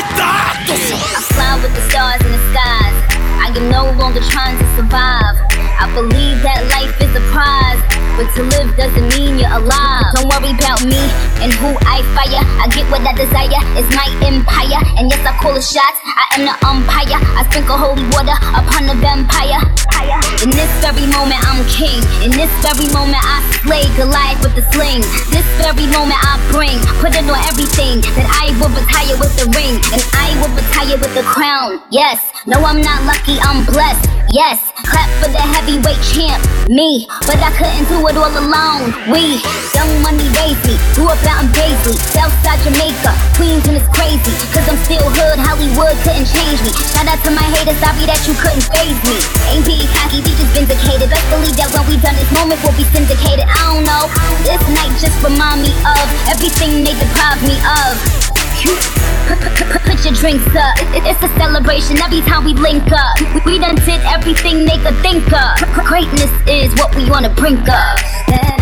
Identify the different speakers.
Speaker 1: I fly with the stars in the skies. I am no longer trying to survive. I believe that life is a prize, but to live doesn't mean you're alive. Don't worry about me and who I fire. I get what I desire, it's my empire. And yes, I call the shots, I am the umpire. I sprinkle holy water upon the vampire. In this very moment I'm king. In this very moment I slay Goliath with the sling. This very moment I bring, put it on everything, that I will retire with the ring, and I will retire with the crown. Yes, no I'm not lucky, I'm blessed. Yes, clap for the heavyweight champ, me. But I couldn't do it all alone. We, Young Money raised me, grew up out in Paisley, Southside Jamaica, Queens, and it's crazy, cause I'm still hood, Hollywood couldn't change me. Shout out to my haters, sorry that you couldn't faze me. Ain't being cocky, we just vindicated. Best believe that when we done this moment we'll be syndicated. I don't know, this night just remind me of everything they deprived me of. Put your drinks up, it's a celebration every time we link up. We done did everything they could think of. Greatness is what we wanna bring up.